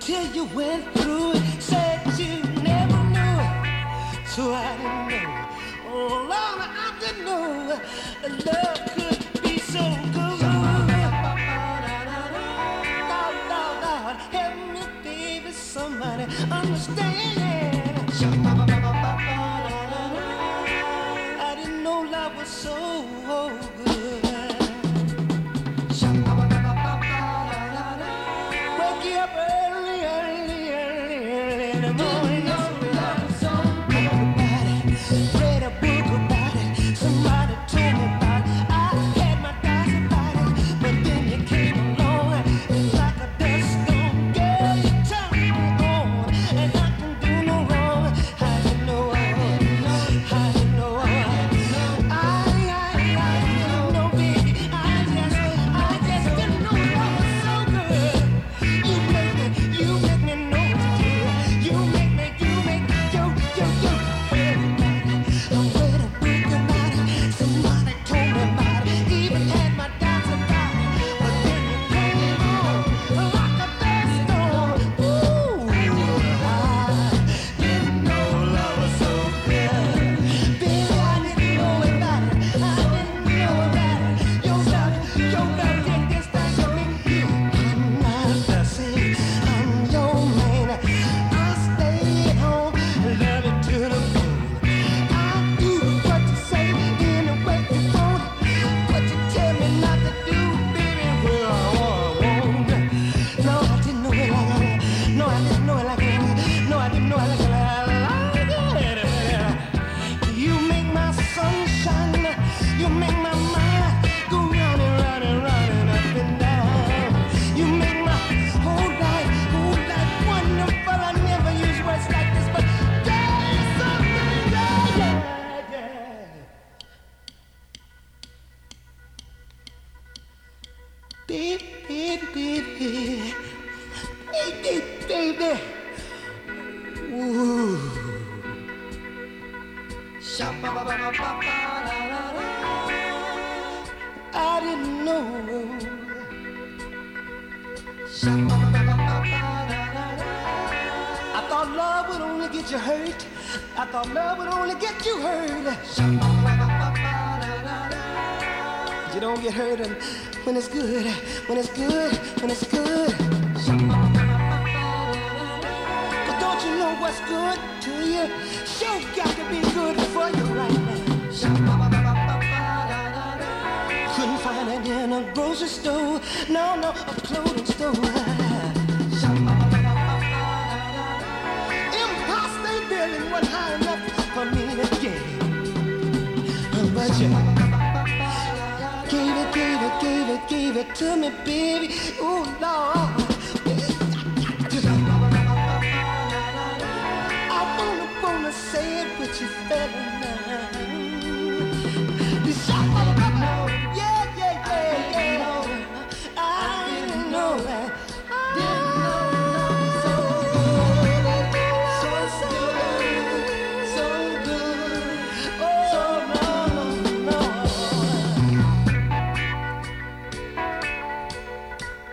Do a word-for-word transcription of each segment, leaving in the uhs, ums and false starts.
till you went through it. Said you never knew it, so I didn't know. Oh Lord, I didn't know love could be so good. Lord, Lord, Lord, help me, baby, somebody understand. I didn't know love was so good. Wake you up early, early, early, early in the morning. Everybody read a book about it. Somebody told me about it. I had my doubts about it, but then you came along. It's like a dust storm, girl. You turned me on, and I can do no wrong. How you know? How you know? I, I, I didn't know, baby. I just, I just didn't know love was so good. You make me, you make me know what to do. You make me, you make me, yo, yo, yo. Everybody, I read a book about it. Somebody told me about it. Even had my doubts about it, but then you came on like a dust storm. Ooh, I didn't know love was so good. Baby, I didn't know about it. I didn't know about it. Your love, your love did this thing to me. I'm not the same. I'm your man. I stay at home, love it to the bone. I do what you say in the way you want. What you tell me not to do, baby, well, I won't. No, I didn't know it like that. No, I didn't know it like that. No, I didn't know it like that. You make my sunshine. You make my mind go round and round and round and up and down. You make my whole life, whole life wonderful. I never use words like this, but there's something, yeah, yeah, yeah. Baby, baby, baby, baby, baby. Ooh. I didn't know. I thought love would only get you hurt. I thought love would only get you hurt. You don't get hurt when it's good, when it's good, when it's good. But don't you know what's good to you? Sure got to be good for you right now. Couldn't find it in a grocery store, no, no, a clothing store. Empire State Building wasn't high enough for me to get. But you gave it, gave it, gave it, gave it to me, baby. Ooh, Lord. I wanna, wanna say it, but you fella now. Yeah, yeah, yeah, yeah. I didn't know that. Didn't know love was so good, so good, so good. Oh, no, no, no.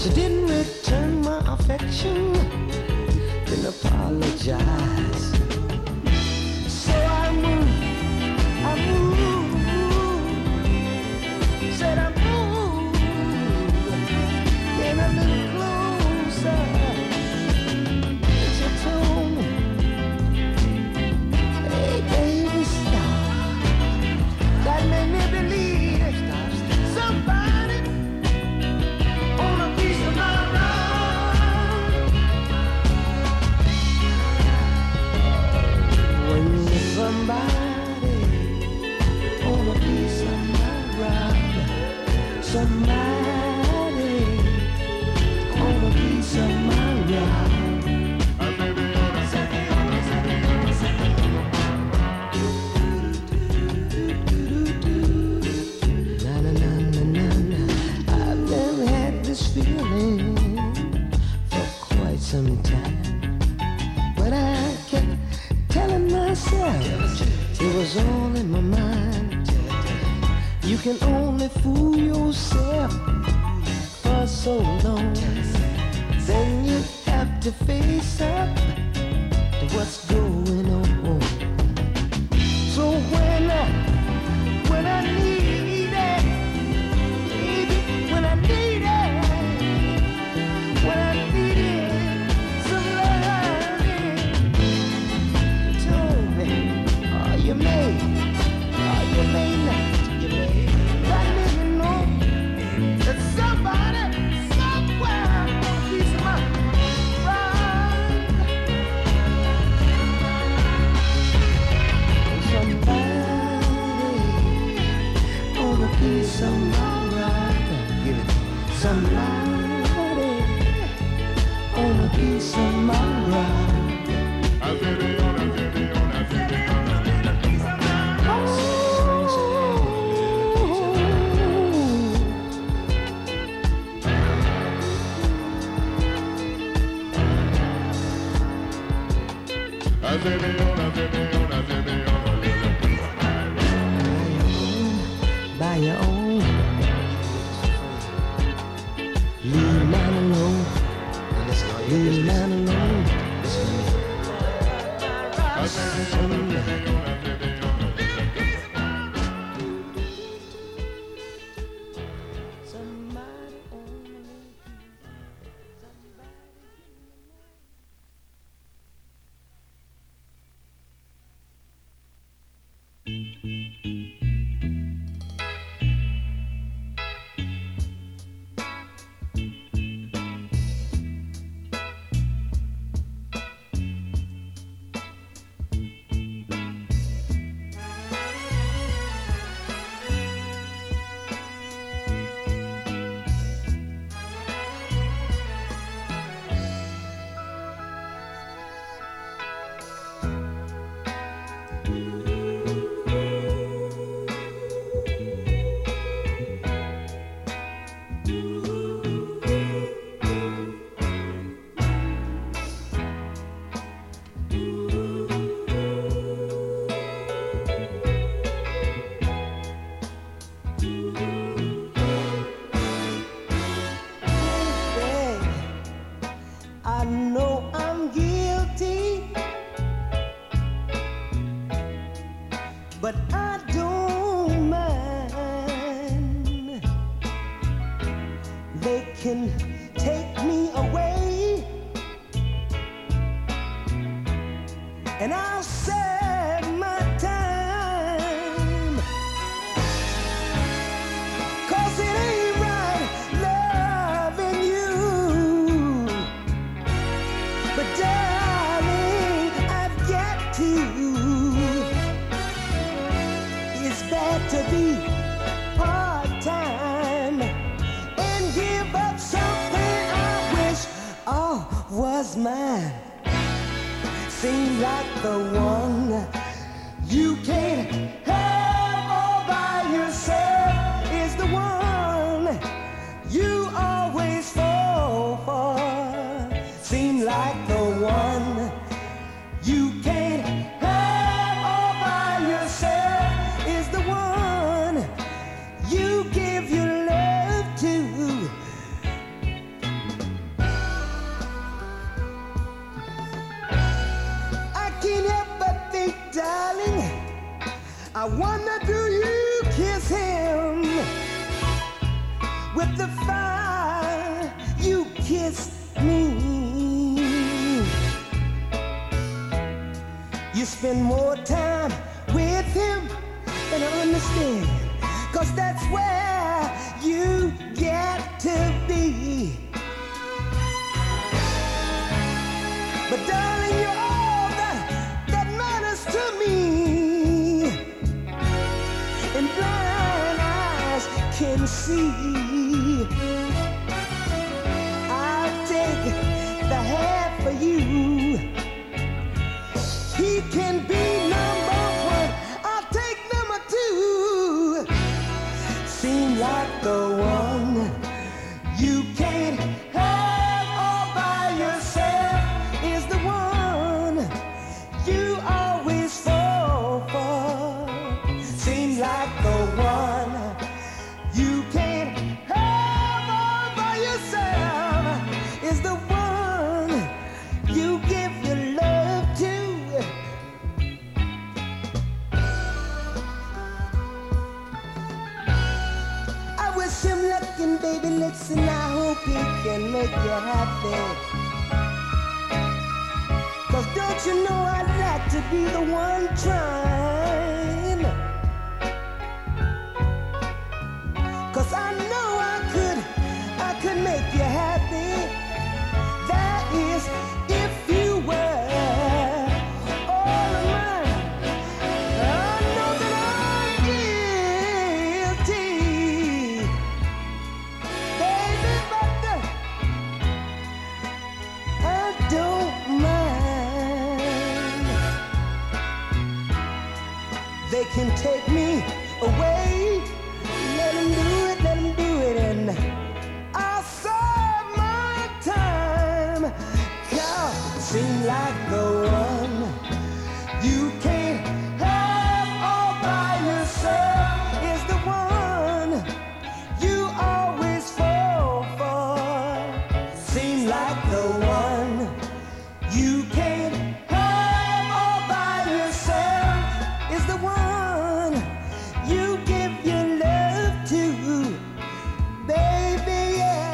She didn't return my affection, didn't apologize. So I moved, I moved, said I moved, came a little closer. And she told me, hey baby, stop. That made me believe somebody on a piece of my rock. When somebody on a piece of my rock, somebody on a piece of my rock. Feeling for quite some time, but I kept telling myself it was all in my mind. You can only fool yourself for so long, then you have to face up to what's going on. So when I, when I need it, baby, when I need it, when I needed some loving, you told me, oh, you may, oh, you may not, you may let me know that somebody, somewhere, on a piece of my rock, somebody on a piece of my rock, give it, somebody on a piece of my rock. I said it on, I said it on, I said it on, I said a piece of my rock. I said it on, I said it on, I said it on, a little piece of my rock. By your own, leave mine alone. Leave mine alone. can see. I'll take the half for you. He can be number one. I'll take number two. Seem like the one you can't have all by yourself is the one you always fall for. Seems like the one you can't have all by yourself is the one you give your love to. I wish him luck and baby, listen, I hope he can make you happy. Cause don't you know I'd like to be the one trying. Cause I know I could, I could make you happy. That is, if you were all of mine. I know that I'm guilty, baby, but uh, I don't mind. They can take me away. Let him do it, let him do it, and I'll serve my time. God, seem like the one you can't have all by yourself is the one you always fall for. Seem like the one you can't have all by yourself is the one you give your love to, baby, yeah.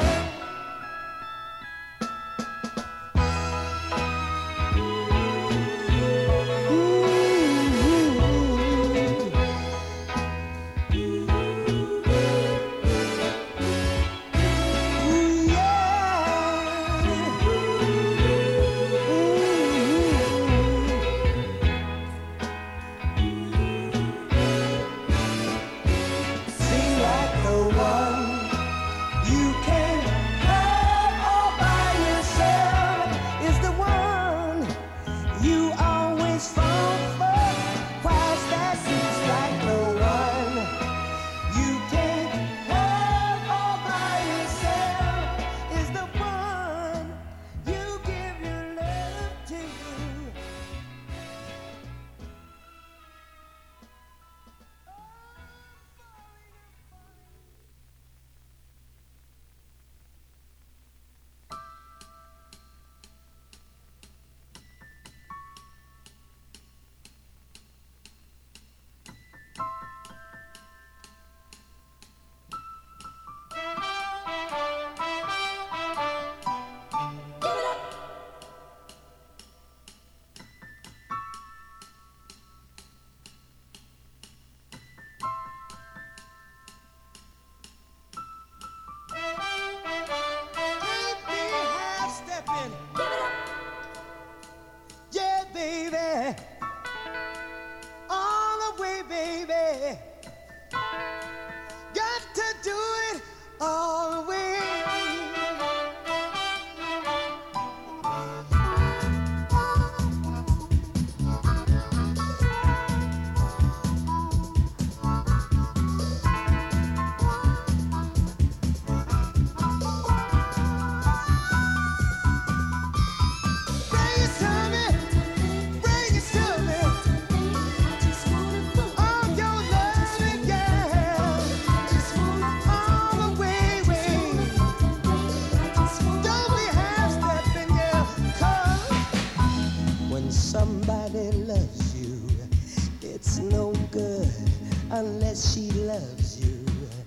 unless she loves you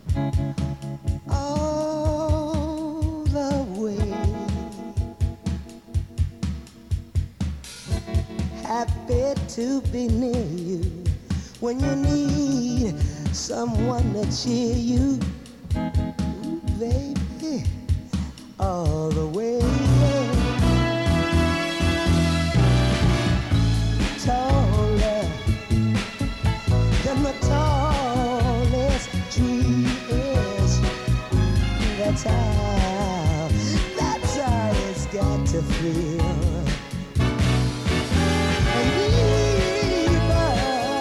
all the way. Happy to be near you when you need someone to cheer you, ooh, baby, all the way. Taller than the tallest tree, yeah. that's how, that's how it's got to feel. And deeper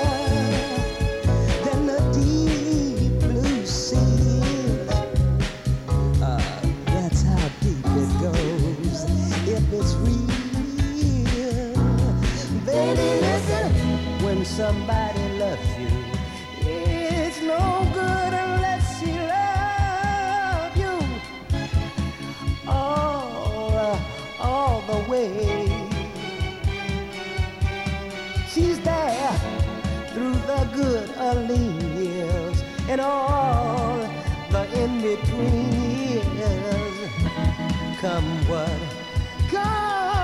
than the deep blue sea. Uh, that's how deep it goes. If it's real, baby, listen. When somebody loves you, it's no good unless he loves you all, uh, all the way. She's there through the good or lean years and all the in-between years. Come what, come